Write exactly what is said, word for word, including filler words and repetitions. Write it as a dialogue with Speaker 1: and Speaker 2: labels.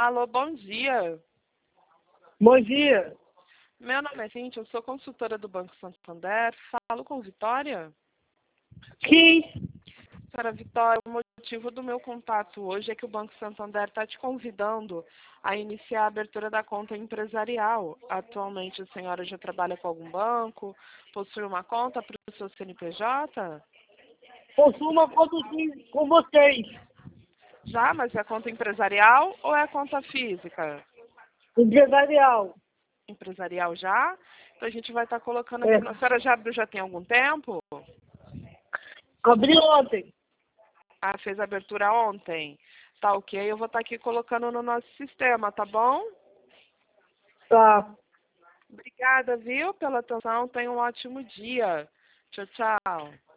Speaker 1: Alô, bom dia.
Speaker 2: Bom dia.
Speaker 1: Meu nome é Cintia, eu sou consultora do Banco Santander. Falo com Vitória?
Speaker 2: Sim.
Speaker 1: Senhora Vitória, o motivo do meu contato hoje é que o Banco Santander está te convidando a iniciar a abertura da conta empresarial. Atualmente a senhora já trabalha com algum banco? Possui uma conta para o seu C N P J?
Speaker 2: Possuo uma conta sim com vocês.
Speaker 1: Já, mas é a conta empresarial ou é a conta física?
Speaker 2: Empresarial.
Speaker 1: Empresarial já? Então a gente vai estar colocando
Speaker 2: É.
Speaker 1: aqui. A senhora já abriu já tem algum tempo?
Speaker 2: Abri ontem.
Speaker 1: Ah, fez a abertura ontem? Tá ok, eu vou estar aqui colocando no nosso sistema, tá bom?
Speaker 2: Tá.
Speaker 1: Obrigada, viu, pela atenção. Tenha um ótimo dia. Tchau, tchau.